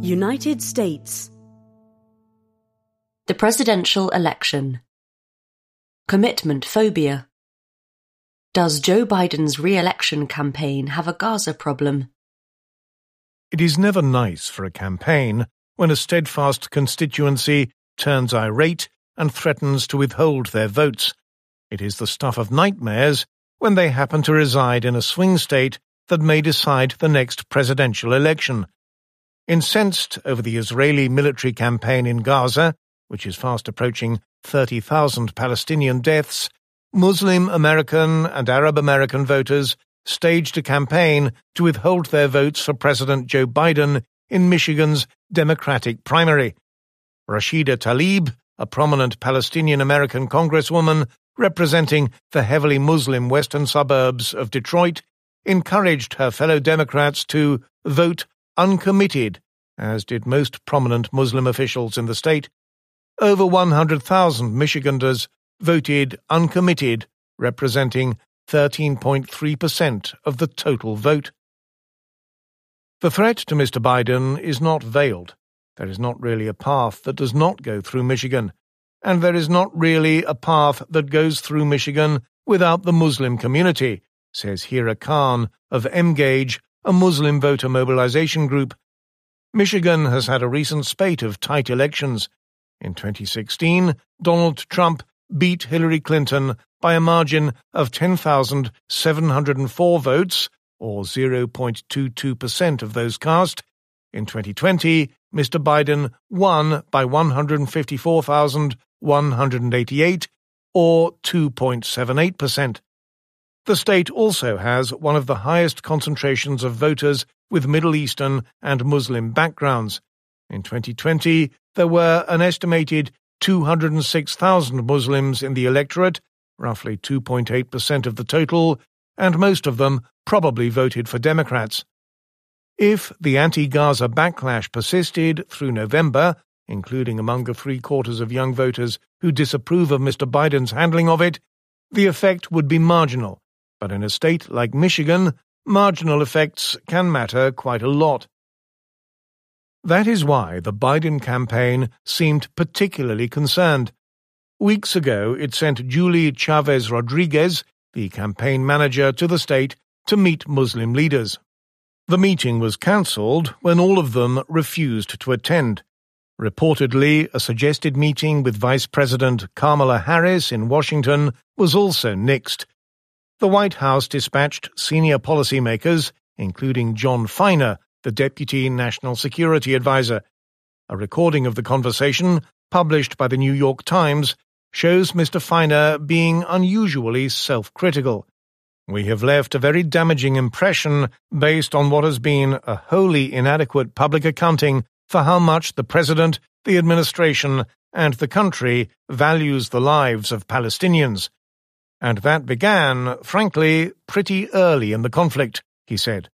United States. The presidential election. Commitment phobia. Does Joe Biden's re-election campaign have a Gaza problem? It is never nice for a campaign when a steadfast constituency turns irate and threatens to withhold their votes. It is the stuff of nightmares when they happen to reside in a swing state that may decide the next presidential election. Incensed over the Israeli military campaign in Gaza, which is fast approaching 30,000 Palestinian deaths, Muslim American and Arab American voters staged a campaign to withhold their votes for President Joe Biden in Michigan's Democratic primary. Rashida Tlaib, a prominent Palestinian-American congresswoman representing the heavily Muslim western suburbs of Detroit, encouraged her fellow Democrats to vote uncommitted, as did most prominent Muslim officials in the state. Over 100,000 Michiganders voted uncommitted, representing 13.3% of the total vote. The threat to Mr. Biden is not veiled. There is not really a path that does not go through Michigan, and there is not really a path that goes through Michigan without the Muslim community, says Hira Khan of Mgage, a Muslim voter mobilization group. Michigan has had a recent spate of tight elections. In 2016, Donald Trump beat Hillary Clinton by a margin of 10,704 votes, or 0.22% of those cast. In 2020, Mr. Biden won by 154,188, or 2.78%. The state also has one of the highest concentrations of voters with Middle Eastern and Muslim backgrounds. In 2020, there were an estimated 206,000 Muslims in the electorate, roughly 2.8% of the total, and most of them probably voted for Democrats. If the anti-Gaza backlash persisted through November, including among the three-quarters of young voters who disapprove of Mr. Biden's handling of it, the effect would be marginal. But in a state like Michigan, marginal effects can matter quite a lot. That is why the Biden campaign seemed particularly concerned. Weeks ago, it sent Julie Chavez Rodriguez, the campaign manager, to the state to meet Muslim leaders. The meeting was cancelled when all of them refused to attend. Reportedly, a suggested meeting with Vice President Kamala Harris in Washington was also nixed. The White House dispatched senior policymakers, including John Feiner, the Deputy National Security Advisor. A recording of the conversation, published by the New York Times, shows Mr. Feiner being unusually self-critical. "We have left a very damaging impression based on what has been a wholly inadequate public accounting for how much the President, the administration, and the country values the lives of Palestinians. And that began, frankly, pretty early in the conflict," he said.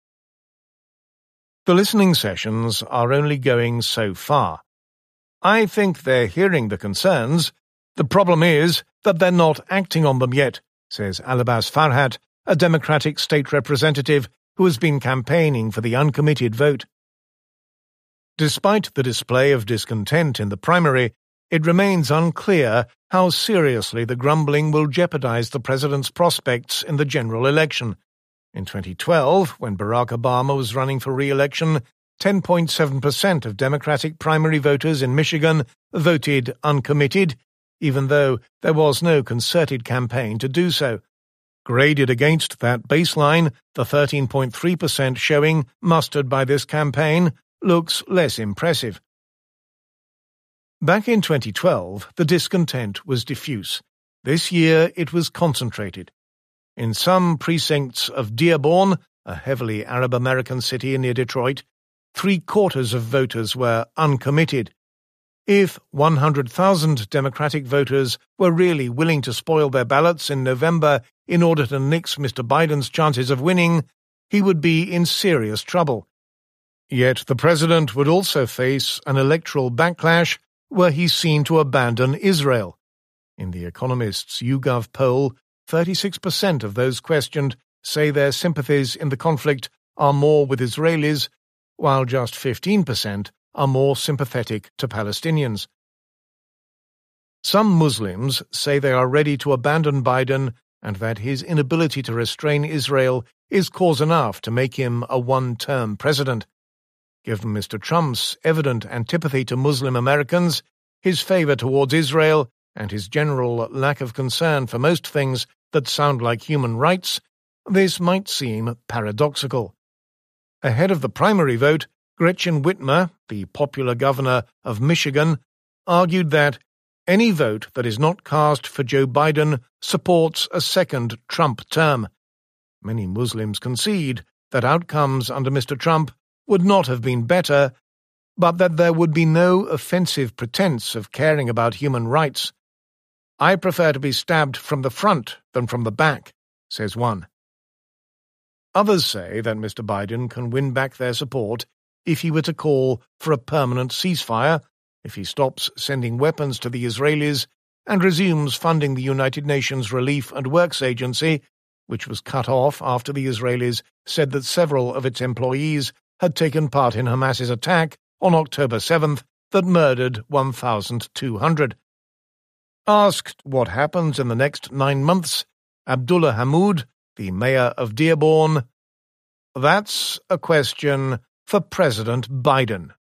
The listening sessions are only going so far. "I think they're hearing the concerns. The problem is that they're not acting on them yet," says Alabas Farhat, a Democratic state representative who has been campaigning for the uncommitted vote. Despite the display of discontent in the primary, it remains unclear how seriously the grumbling will jeopardize the president's prospects in the general election. In 2012, when Barack Obama was running for re-election, 10.7% of Democratic primary voters in Michigan voted uncommitted, even though there was no concerted campaign to do so. Graded against that baseline, the 13.3% showing mustered by this campaign looks less impressive. Back in 2012, the discontent was diffuse. This year, it was concentrated. In some precincts of Dearborn, a heavily Arab-American city near Detroit, 3/4 of voters were uncommitted. If 100,000 Democratic voters were really willing to spoil their ballots in November in order to nix Mr. Biden's chances of winning, he would be in serious trouble. Yet the president would also face an electoral backlash were he seen to abandon Israel. In The Economist's YouGov poll, 36% of those questioned say their sympathies in the conflict are more with Israelis, while just 15% are more sympathetic to Palestinians. Some Muslims say they are ready to abandon Biden and that his inability to restrain Israel is cause enough to make him a one-term president. Given Mr. Trump's evident antipathy to Muslim Americans, his favor towards Israel, and his general lack of concern for most things that sound like human rights, this might seem paradoxical. Ahead of the primary vote, Gretchen Whitmer, the popular governor of Michigan, argued that any vote that is not cast for Joe Biden supports a second Trump term. Many Muslims concede that outcomes under Mr. Trump would not have been better, but that there would be no offensive pretense of caring about human rights. "I prefer to be stabbed from the front than from the back," says one. Others say that Mr. Biden can win back their support if he were to call for a permanent ceasefire, if he stops sending weapons to the Israelis and resumes funding the United Nations Relief and Works Agency, which was cut off after the Israelis said that several of its employees had taken part in Hamas's attack on October 7th that murdered 1,200. Asked what happens in the next 9 months, Abdullah Hammoud, the mayor of Dearborn, "That's a question for President Biden."